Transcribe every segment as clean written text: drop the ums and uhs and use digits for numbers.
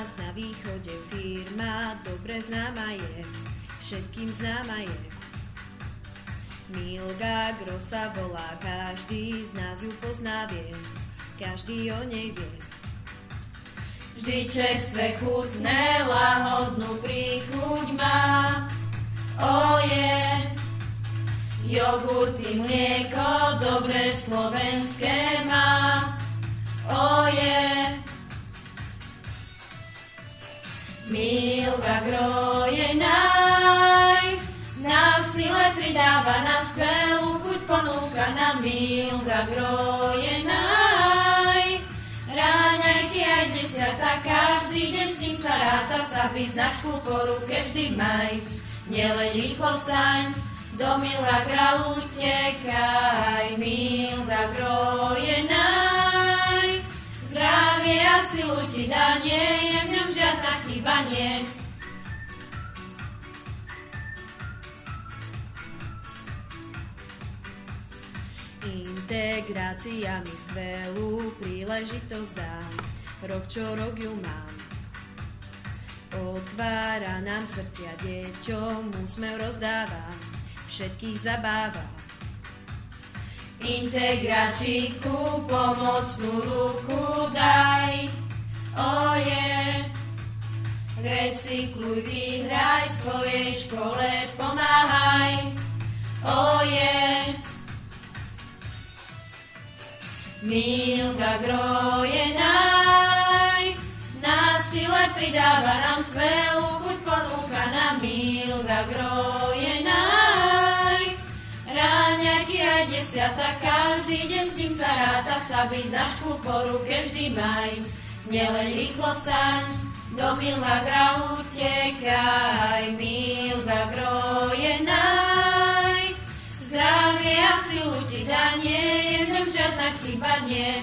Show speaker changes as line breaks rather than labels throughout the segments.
nás na východe firma dobre známa je, všetkým známa je. Milka Gros sa volá, každý z nás ju pozná, vie, každý o nej vie.
Vždy čerstvé, chutné, lahodnú príchuť má. Jogurty, mlieko, dobre slovenské má. Milka Gros je na sile pridáva, nám skvelú chuť ponúka nám. Milka Gros je ráňajky aj desiata, každý deň s ním sa ráta, sabí značku po ruke vždy maj. Neleď rýchlo vstaň, do Milka utekaj. Milka Gros je zdravie a silu ti dá, nie je v ňom žiadna chyba, nie.
Integrácia mi skvelú príležitosť dá, rok čo rok ju mám. Otvára nám srdcia deťom, úsmev rozdáva, všetkých zabáva.
Integračíku pomocnú ruku daj, recykluj, vyhraj, svojej škole pomáhaj, Milka Gros je na sile pridáva, nám skvelú chuť ponúka nám. Milka Gros je ráňajky aj desiata, každý deň s ním sa ráta, sabí značku po ruke vždy maj. Neleď rýchlo vstaň, do Milka Gros utekaj. Milka Gros je zdravie a silu ti dá, nie je v ňom žiadna chyba, nie.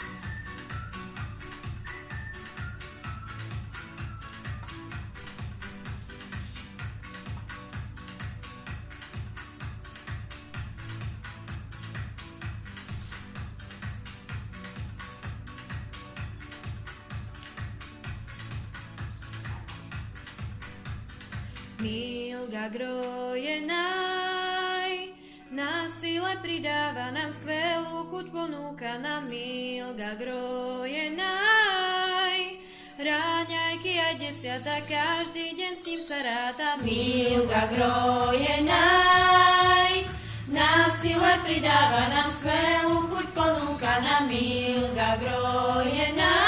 Milka Gros je na sile pridáva, nám skvelú chuť ponúka nám. Milka Gros je ráňajky aj desiata, každý deň s ním sa ráta.
Milka Gros je na sile pridáva, nám skvelú chuť ponúka nám. Milka Gros je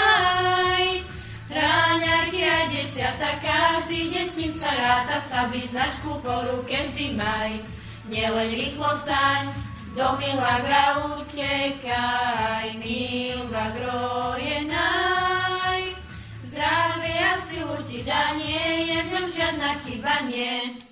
ráňajky aj desiata, každý deň s ním sa ráta, sabí značku po ruke vždy maj. Neleď rýchlo vstaň, do Milka Gros utekaj. Milka Gros je zdravie a silu ti dá, nie je v ňom žiadna chyba, nie.